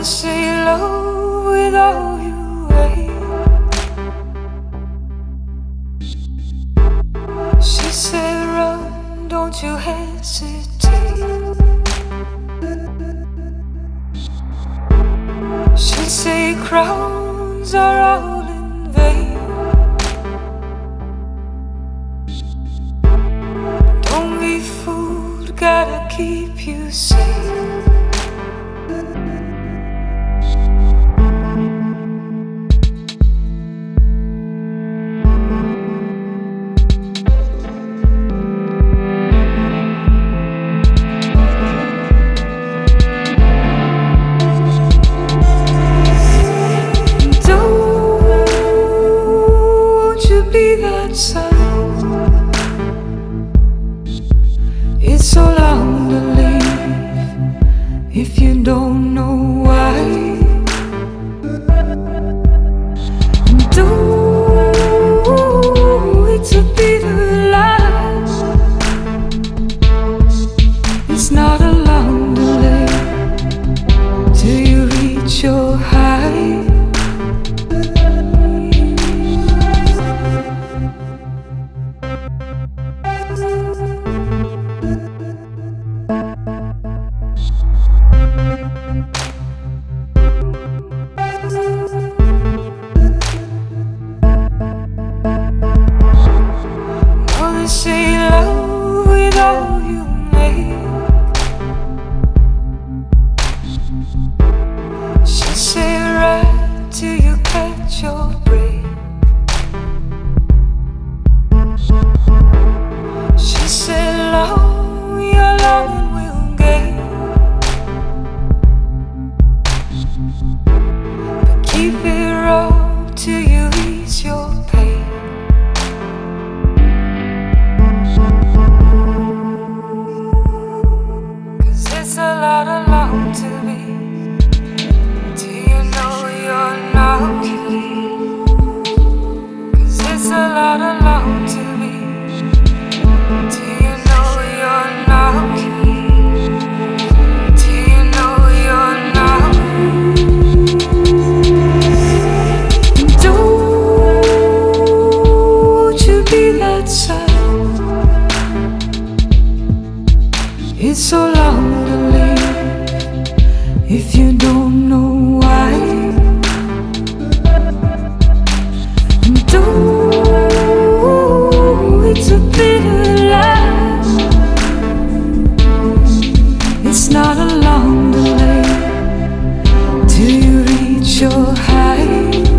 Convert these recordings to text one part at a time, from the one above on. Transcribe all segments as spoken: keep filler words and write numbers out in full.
say love with all you weigh. She said run, don't you hesitate. She say crowns are all in vain. Don't be fooled, gotta keep you safe. It's so long to leave if you don't know why. Do it's a bitter life. It's not a long delay till you reach your high. Say love with all you make. She say right till you catch your break. She said love, your love will gain, but keep it raw till you ease your pain. It's a lot alone to be till you know you're not. Cause it's a lot alone to be till you know you're not. Till you know you're not. Don't you be that side. It's so long to leave if you don't know why. And do it's a bitter life. It's not a long delay till you reach your high.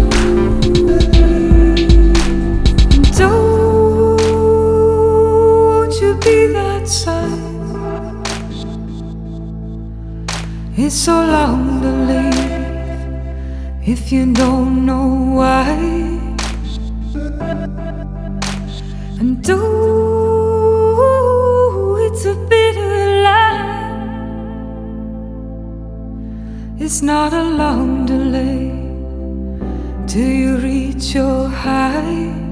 And don't you be that side. It's so long to leave if you don't know why. And do it's a bitter life. It's not a long delay till you reach your high.